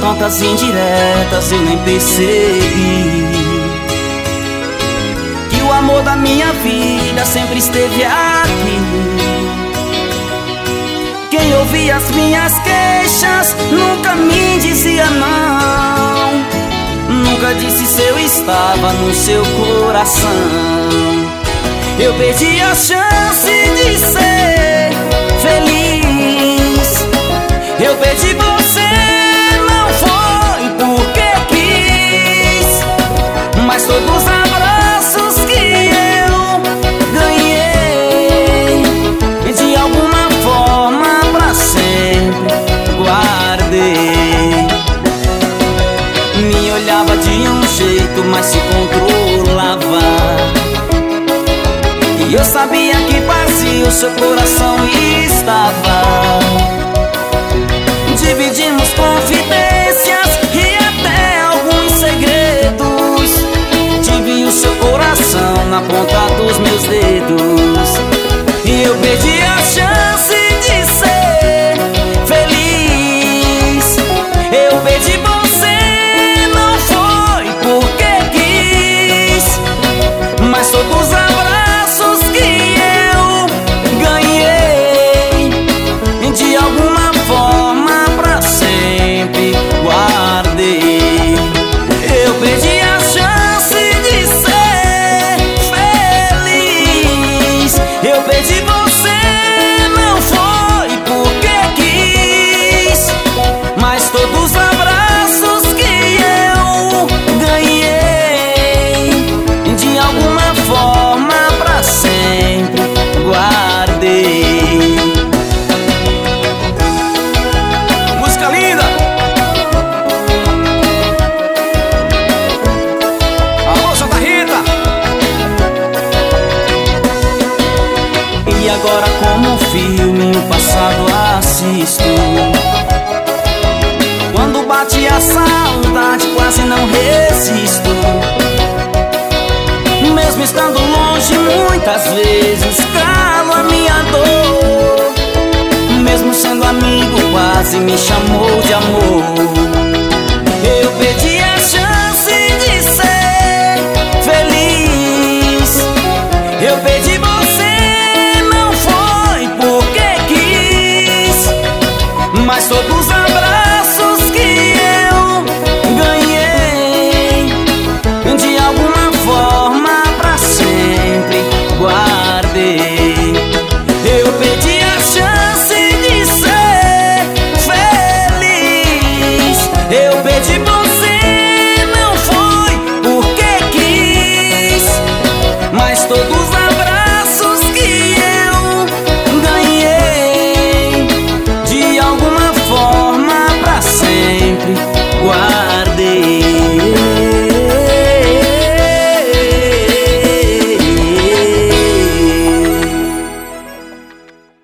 tantas indiretas eu nem percebi que o amor da minha vida sempre esteve aqui. Quem ouvia as minhas queixas nunca me dizia não, nunca disse se eu estava no seu coração. Eu perdi a chance de ser feliz. Eu perdi você, não foi porque quis, mas todos os abraços que eu ganhei, de alguma forma pra sempre guardei. Me olhava de um jeito, mas se controlava, e eu sabia que vazio o seu coração estava. Dividimos confidências e até alguns segredos. Tive o seu coração na ponta dos meus dedos, e eu perdi a chance de ser feliz. Eu perdi você, não foi porque quis, mas todos os abraços que eu ganhei, de alguma forma pra sempre guardei. Eu perdi a chance de ser feliz. Eu perdi você, não foi porque quis, mas todos os abraços que eu ganhei, de alguma forma pra sempre guardei. Música linda! Alô, Santa Rita! E agora, como um filme, o passado assisto. Quando bate a saudade, quase não resisto. Mesmo estando longe, muitas vezes calo a minha dor. Mesmo sendo amigo, quase me chamou de amor. Eu perdi a chance de ser feliz. Eu perdi você, não foi porque quis, mas todos os abraços que eu ganhei, de alguma forma pra sempre guardei. Eu perdi a chance de ser feliz. Eu perdi você, não foi porque quis, mas todos os abraços que eu ganhei, de alguma forma pra sempre guardei.